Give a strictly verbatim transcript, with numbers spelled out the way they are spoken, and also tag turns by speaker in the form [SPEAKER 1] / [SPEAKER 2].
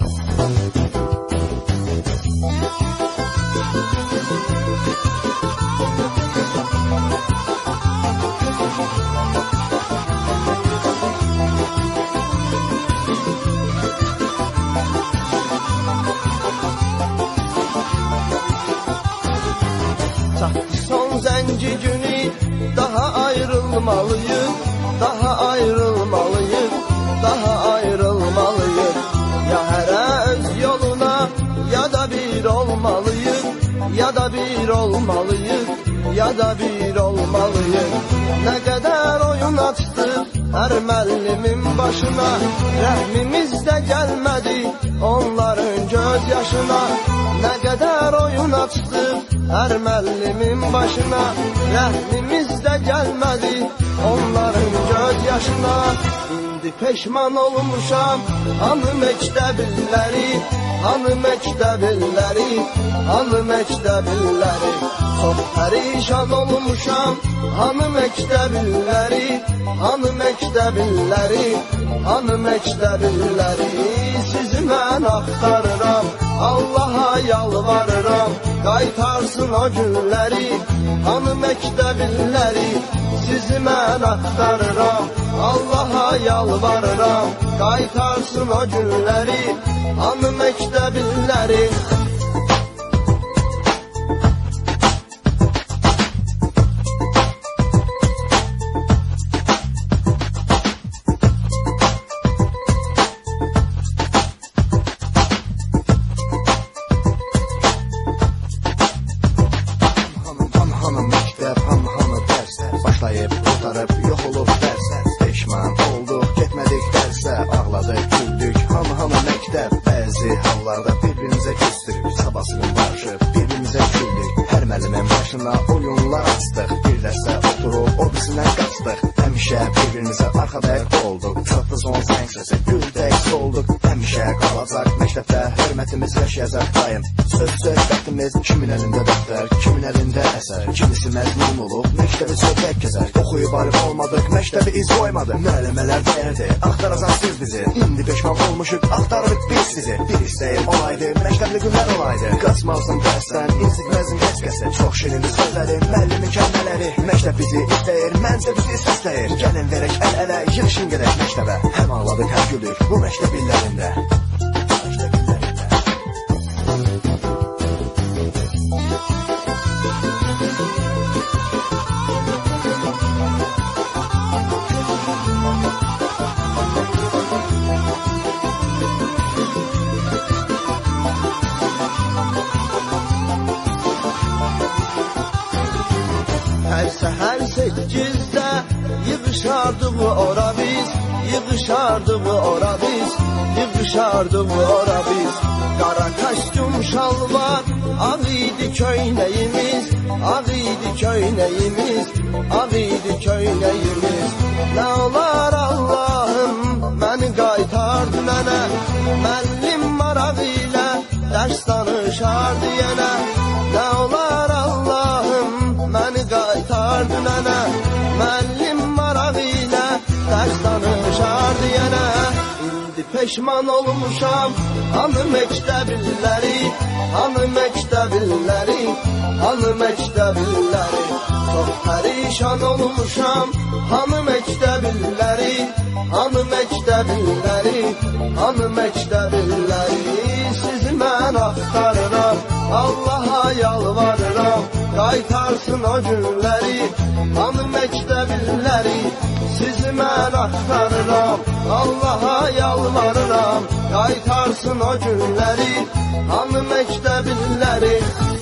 [SPEAKER 1] Son zənci günü daha ayrılmalıyıq, daha ayrılmalıyıq, daha ayrılmalıyıq. Ya hərə öz yoluna, ya da bir olmalıyıq, ya da bir olmalıyıq, ya da bir olmalıyıq. Nə qədər oyun açdıq hər müəllimin başına, rəhmimiz də gəlmədi onların göz yaşına. Nə qədər oyun açdıq hər müəllimin başına, rəhmimiz də gəlmədi onların göz yaşına. İndi peşman olmuşam, hanı məktəbilləri, hanı məktəbilləri, hanı məktəbilləri. Çox pərişan olmuşam, hanı məktəbilləri, hanı məktəbilləri, hanı məktəbilləri. Sizi mən axtarıram, Allaha yalvarıram, qaytarsın o günləri, hanı məktəbilləri. Sizi mən axtarıram, Allaha yalvarıram, qaytarsın o günləri, hanı məktəbilləri.
[SPEAKER 2] Başlayıb, qurtarıb, yox olub dərsə. Peşman olduq, getmədik dərsə. Ağladıq, güldük, hamı-hamı məktəb. Bəzi hallarda bir-birimizə küstürüb, sabahsızın barışıb, bir-birimizə güldük. Hər müəllimin başına oyunlar açdıq, bir dəstə oturub, o birisindən qaçdıq. Həmişə bir-birimizə arxadək olduq, çatdı son zəng səsi, güldək, solduq. Həmişə qalacaq, məktəbdə hörmətimiz yaşayacaq daim. Söz söhbətimiz kimin əlində dəftər, kimin əlində əsər. Kimisi məzmun olub, məktəbi söhbət gəzər. Oxuyub arif olmadıq, məktəbi iz qoymadıq. Müəllimələr dəyərdi, axtaracaqsınız bizi. İndi peşman olmuşuq, axtarırıq biz sizi. Bir istəyir olaydı, məktəbli günlər olaydı. Qaçmalısın dərsdən, incitməzin heç kəsi. Çox şirinli sözləri, müəllimin kəlmələri. Məktəb bizi istəyir, məncə bizi səsləyir. Gəlin verək əl-ələ, yığışın gedək məktəbə. Həm ağladıq, həm güldük bu məktəb illərində.
[SPEAKER 1] Hər səhər səkkizdə yığışardıq ora biz, yığışardıq ora biz, yığışardıq ora biz. Qara kostyum şalvar, ağ idi köynəyimiz, ağ idi köynəyimiz, ağ idi köynəyimiz. Nə olar Allahım, məni qaytardı mənə, müəllim marağı ilə dərs danışardı yenə. Nə olar Allahım, məni qaytardı nənə, müəllim marağı ilə dərs danışardı yenə. İndi peşman olmuşam, hanı məktəbilləri, hanı məktəbilləri, hanı məktəbilləri. Çox pərişan olmuşam, hanı məktəbilləri, hanı məktəbilləri, hanı məktəbilləri. Sizi mən axtarıram, Allaha yalvarıram, qaytarsın o günləri, hanı məktəbilləri. Sizi mən axtarıram, Allaha yalvarıram, qaytarsın o günləri, hanı məktəbilləri.